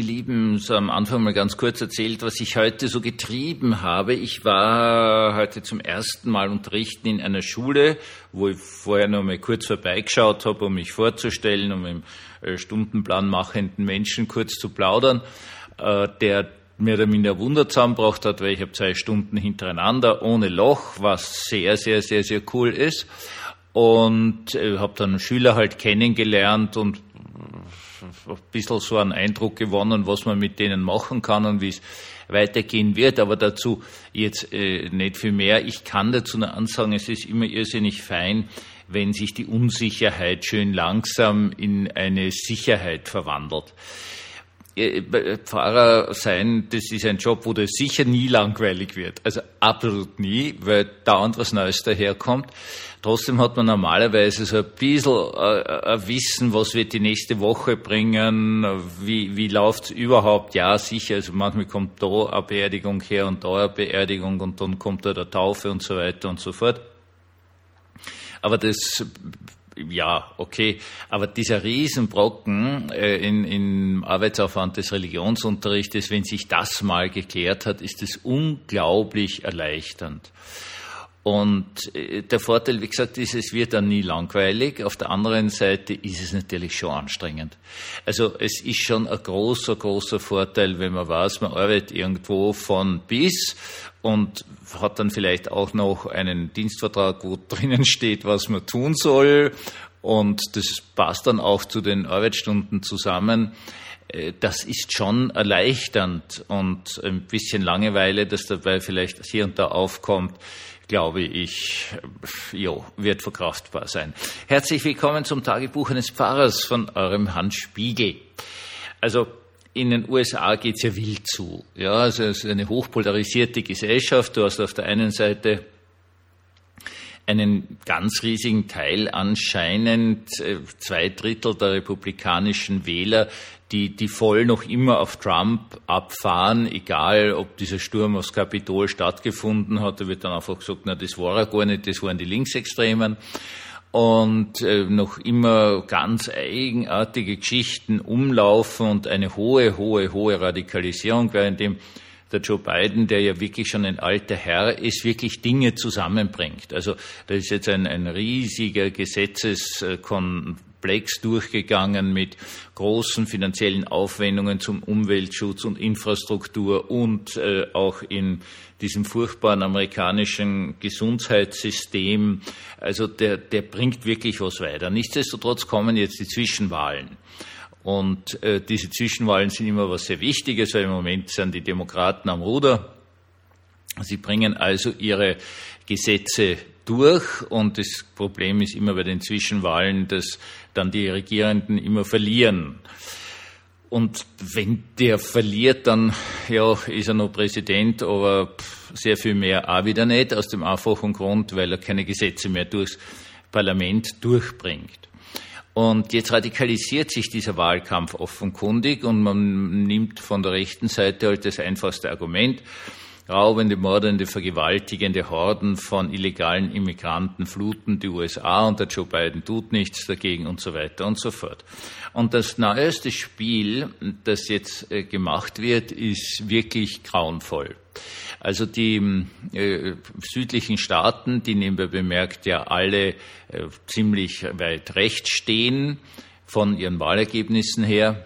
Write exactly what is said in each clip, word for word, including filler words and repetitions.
meine Lieben, so am Anfang mal ganz kurz erzählt, was ich heute so getrieben habe. Ich war heute zum ersten Mal unterrichten in einer Schule, wo ich vorher noch mal kurz vorbeigeschaut habe, um mich vorzustellen, um mit dem Stundenplan machenden Menschen kurz zu plaudern, der mehr oder minder Wunder zusammengebracht hat, weil ich habe zwei Stunden hintereinander ohne Loch, was sehr, sehr, sehr, sehr cool ist. Und ich habe dann Schüler halt kennengelernt und ein bisschen so einen Eindruck gewonnen, was man mit denen machen kann und wie es weitergehen wird. Aber dazu jetzt äh, nicht viel mehr. Ich kann dazu nur ansagen, es ist immer irrsinnig fein, wenn sich die Unsicherheit schön langsam in eine Sicherheit verwandelt. Pfarrer sein, das ist ein Job, wo das sicher nie langweilig wird. Also absolut nie, weil dauernd was Neues daherkommt. Trotzdem hat man normalerweise so ein bisschen äh, ein Wissen, was wird die nächste Woche bringen, wie, wie läuft's überhaupt. Ja, sicher, also manchmal kommt da eine Beerdigung her und da eine Beerdigung und dann kommt da der Taufe und so weiter und so fort. Aber das... Ja, okay, aber dieser Riesenbrocken äh, in, im Arbeitsaufwand des Religionsunterrichtes, wenn sich das mal geklärt hat, ist es unglaublich erleichternd. Und äh, der Vorteil, wie gesagt, ist, es wird dann nie langweilig. Auf der anderen Seite ist es natürlich schon anstrengend. Also es ist schon ein großer, großer Vorteil, wenn man weiß, man arbeitet irgendwo von bis und hat dann vielleicht auch noch einen Dienstvertrag, wo drinnen steht, was man tun soll. Und das passt dann auch zu den Arbeitsstunden zusammen. Das ist schon erleichternd und ein bisschen Langeweile, das dabei vielleicht hier und da aufkommt, glaube ich, jo, wird verkraftbar sein. Herzlich willkommen zum Tagebuch eines Pfarrers von eurem Hans Spiegel. Also, in den U S A geht's ja wild zu. Ja, also es ist eine hochpolarisierte Gesellschaft. Du hast auf der einen Seite einen ganz riesigen Teil anscheinend, zwei Drittel der republikanischen Wähler, die, die voll noch immer auf Trump abfahren, egal ob dieser Sturm aufs Kapitol stattgefunden hat. Da wird dann einfach gesagt, na, das war er gar nicht, das waren die Linksextremen. Und äh, noch immer ganz eigenartige Geschichten umlaufen und eine hohe, hohe, hohe Radikalisierung, währenddem der Joe Biden, der ja wirklich schon ein alter Herr ist, wirklich Dinge zusammenbringt. Also da ist jetzt ein, ein riesiger Gesetzeskomplex durchgegangen mit großen finanziellen Aufwendungen zum Umweltschutz und Infrastruktur und äh, auch in diesem furchtbaren amerikanischen Gesundheitssystem. Also der, der bringt wirklich was weiter. Nichtsdestotrotz kommen jetzt die Zwischenwahlen. Und äh, diese Zwischenwahlen sind immer was sehr Wichtiges, weil im Moment sind die Demokraten am Ruder. Sie bringen also ihre Gesetze durch und das Problem ist immer bei den Zwischenwahlen, dass dann die Regierenden immer verlieren. Und wenn der verliert, dann ja, ist er noch Präsident, aber sehr viel mehr auch wieder nicht, aus dem einfachen Grund, weil er keine Gesetze mehr durchs Parlament durchbringt. Und jetzt radikalisiert sich dieser Wahlkampf offenkundig und man nimmt von der rechten Seite halt das einfachste Argument: raubende, mordende, vergewaltigende Horden von illegalen Immigranten fluten die U S A und der Joe Biden tut nichts dagegen und so weiter und so fort. Und das neueste Spiel, das jetzt äh, gemacht wird, ist wirklich grauenvoll. Also die äh, südlichen Staaten, die nebenbei bemerkt ja alle äh, ziemlich weit rechts stehen von ihren Wahlergebnissen her,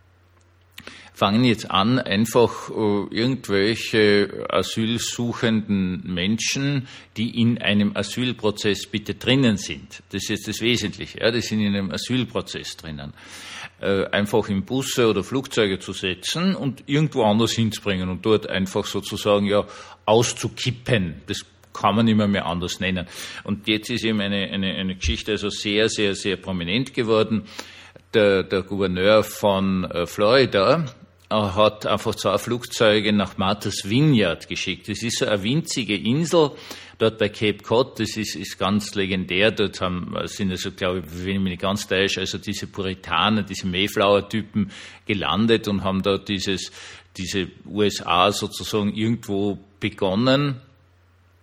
fangen jetzt an, einfach äh, irgendwelche asylsuchenden Menschen, die in einem Asylprozess bitte drinnen sind, das ist jetzt das Wesentliche, ja, die sind in einem Asylprozess drinnen, äh, einfach in Busse oder Flugzeuge zu setzen und irgendwo anders hinzubringen und dort einfach sozusagen ja auszukippen. Das kann man nicht mehr, mehr anders nennen. Und jetzt ist eben eine, eine, eine Geschichte also sehr, sehr, sehr prominent geworden. Der, der Gouverneur von äh, Florida hat einfach zwei Flugzeuge nach Martha's Vineyard geschickt. Das ist so eine winzige Insel dort bei Cape Cod. Das ist, ist ganz legendär. Dort haben, sind also, glaube ich, wenn ich mich nicht ganz täusche, also diese Puritaner, diese Mayflower-Typen gelandet und haben da dieses, diese U S A sozusagen irgendwo begonnen.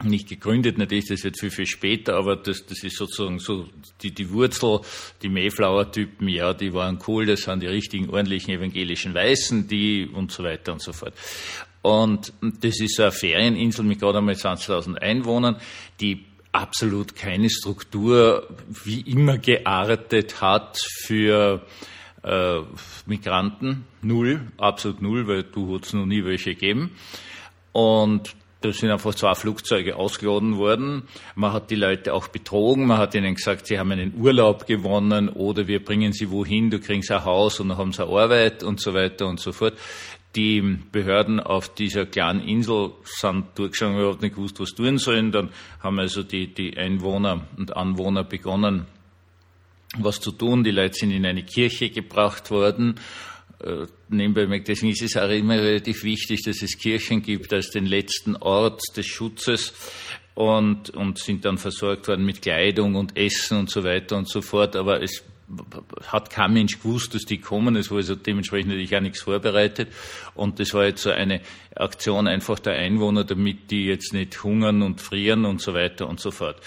nicht gegründet, natürlich, das wird viel, viel später, aber das, das ist sozusagen so die, die Wurzel, die Mayflower-Typen, ja, die waren cool, das sind die richtigen, ordentlichen evangelischen Weißen, die und so weiter und so fort. Und das ist so eine Ferieninsel mit gerade einmal zwanzigtausend Einwohnern, die absolut keine Struktur wie immer geartet hat für äh, Migranten. Null, absolut null, weil du hast noch nie welche gegeben. Und da sind einfach zwei Flugzeuge ausgeladen worden. Man hat die Leute auch betrogen. Man hat ihnen gesagt, sie haben einen Urlaub gewonnen oder wir bringen sie wohin, du kriegst ein Haus und dann haben sie eine Arbeit und so weiter und so fort. Die Behörden auf dieser kleinen Insel sind durchgegangen, überhaupt nicht gewusst, was tun sollen. Dann haben also die, die Einwohner und Anwohner begonnen, was zu tun. Die Leute sind in eine Kirche gebracht worden. Äh, nebenbei, deswegen ist es auch immer relativ wichtig, dass es Kirchen gibt als den letzten Ort des Schutzes und, und sind dann versorgt worden mit Kleidung und Essen und so weiter und so fort. Aber es hat kein Mensch gewusst, dass die kommen. Es war also dementsprechend natürlich auch nichts vorbereitet. Und das war jetzt so eine Aktion einfach der Einwohner, damit die jetzt nicht hungern und frieren und so weiter und so fort.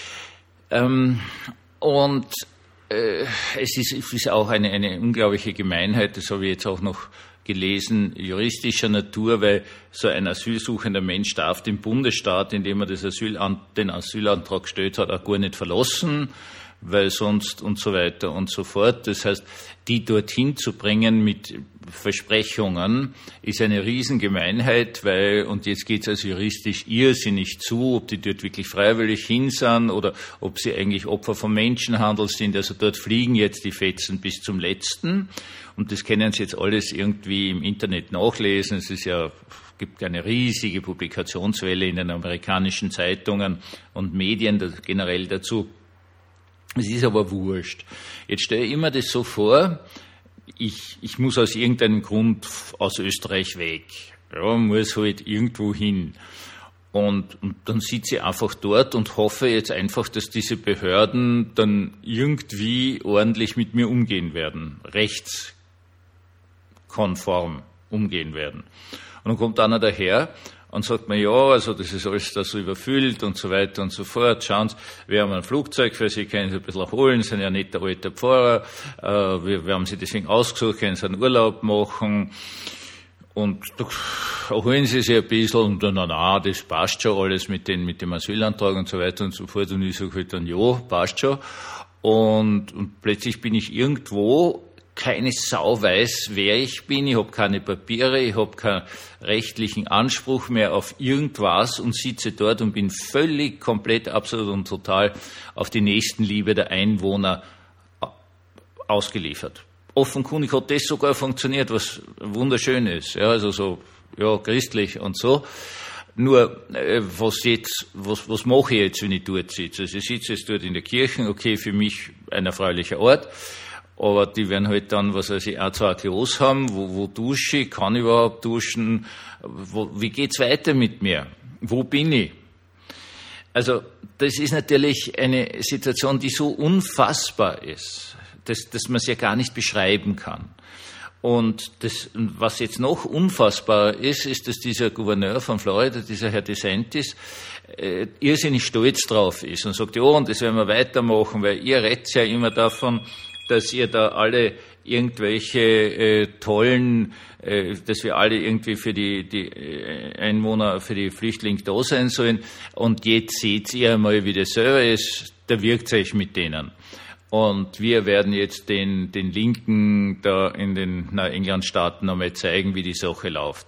Ähm, und Es ist, es ist auch eine, eine unglaubliche Gemeinheit, das habe ich jetzt auch noch gelesen, juristischer Natur, weil so ein asylsuchender Mensch darf den Bundesstaat, in dem er das Asyl, den Asylantrag gestellt hat, auch gar nicht verlassen, weil sonst und so weiter und so fort. Das heißt, die dorthin zu bringen mit Versprechungen ist eine Riesengemeinheit, weil, und jetzt geht es also juristisch irrsinnig zu, ob die dort wirklich freiwillig hin sind oder ob sie eigentlich Opfer vom Menschenhandel sind. Also dort fliegen jetzt die Fetzen bis zum Letzten. Und das können Sie jetzt alles irgendwie im Internet nachlesen. Es ist ja, gibt eine riesige Publikationswelle in den amerikanischen Zeitungen und Medien generell dazu. Es ist aber wurscht. Jetzt stelle ich immer das so vor, ich, ich muss aus irgendeinem Grund aus Österreich weg. Ja, muss halt irgendwo hin. Und, und dann sitze ich einfach dort und hoffe jetzt einfach, dass diese Behörden dann irgendwie ordentlich mit mir umgehen werden. Rechtskonform umgehen werden. Und dann kommt einer daher und sagt mir, ja, also das ist alles da so überfüllt und so weiter und so fort. Schauen Sie, wir haben ein Flugzeug für Sie, können Sie ein bisschen holen, sind ja nicht der alte Pfarrer. Äh, wir, wir haben Sie deswegen ausgesucht, können Sie einen Urlaub machen. Und da holen Sie sich ein bisschen und dann, na, na, das passt schon alles mit, den, mit dem Asylantrag und so weiter und so fort. Und ich sage halt dann, ja, passt schon. Und, und plötzlich bin ich irgendwo, keine Sau weiß, wer ich bin, ich habe keine Papiere, ich habe keinen rechtlichen Anspruch mehr auf irgendwas und sitze dort und bin völlig, komplett, absolut und total auf die Nächstenliebe der Einwohner ausgeliefert. Offenkundig hat das sogar funktioniert, was wunderschön ist, ja, also so, ja, christlich und so. Nur, äh, was jetzt, was, was mache ich jetzt, wenn ich dort sitze? Also ich sitze jetzt dort in der Kirche, okay, für mich ein erfreulicher Ort. Aber die werden halt dann, was weiß ich, auch zwei Klos haben, wo, wo dusche ich, kann ich überhaupt duschen, wo, wie geht's weiter mit mir? Wo bin ich? Also, das ist natürlich eine Situation, die so unfassbar ist, dass, dass man es ja gar nicht beschreiben kann. Und das, was jetzt noch unfassbarer ist, ist, dass dieser Gouverneur von Florida, dieser Herr DeSantis, äh, irrsinnig stolz drauf ist und sagt, ja, und das werden wir weitermachen, weil ihr redet ja immer davon, dass ihr da alle irgendwelche äh, tollen, äh, dass wir alle irgendwie für die, die Einwohner, für die Flüchtlinge da sein sollen. Und jetzt seht ihr mal, wie das selber ist, da wirkt euch mit denen. Und wir werden jetzt den, den Linken da in den Englandstaaten einmal zeigen, wie die Sache läuft.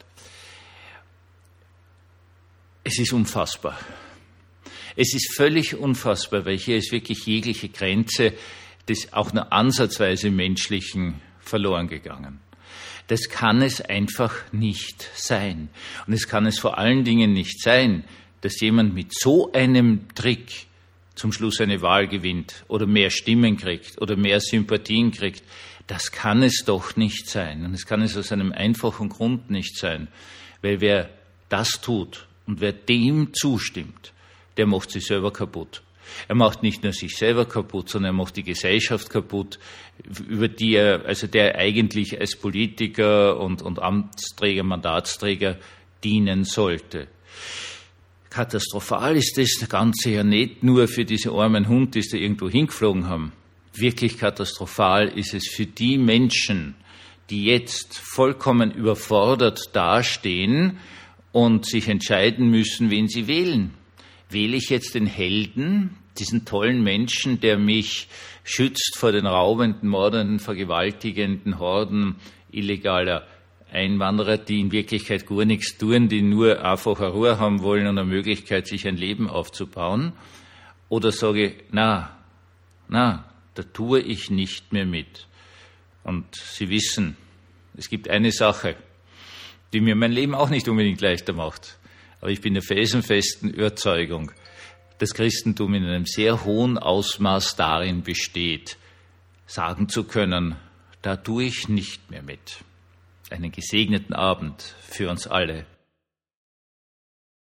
Es ist unfassbar. Es ist völlig unfassbar, weil hier ist wirklich jegliche Grenze des auch nur ansatzweise Menschlichen verloren gegangen. Das kann es einfach nicht sein. Und es kann es vor allen Dingen nicht sein, dass jemand mit so einem Trick zum Schluss eine Wahl gewinnt oder mehr Stimmen kriegt oder mehr Sympathien kriegt. Das kann es doch nicht sein. Und es kann es aus einem einfachen Grund nicht sein. Weil wer das tut und wer dem zustimmt, der macht sich selber kaputt. Er macht nicht nur sich selber kaputt, sondern er macht die Gesellschaft kaputt, über die er, also der eigentlich als Politiker und, und Amtsträger, Mandatsträger dienen sollte. katastrophal ist das Ganze ja nicht nur für diese armen Hunde, die da irgendwo hingeflogen haben. Wirklich katastrophal ist es für die Menschen, die jetzt vollkommen überfordert dastehen und sich entscheiden müssen, wen sie wählen. Wähle ich jetzt den Helden, diesen tollen Menschen, der mich schützt vor den raubenden, mordenden, vergewaltigenden Horden illegaler Einwanderer, die in Wirklichkeit gar nichts tun, die nur einfach eine Ruhe haben wollen und eine Möglichkeit, sich ein Leben aufzubauen? Oder sage ich, na, na, da tue ich nicht mehr mit. Und Sie wissen, es gibt eine Sache, die mir mein Leben auch nicht unbedingt leichter macht. Aber ich bin der felsenfesten Überzeugung, dass Christentum in einem sehr hohen Ausmaß darin besteht, sagen zu können, da tue ich nicht mehr mit. Einen gesegneten Abend für uns alle.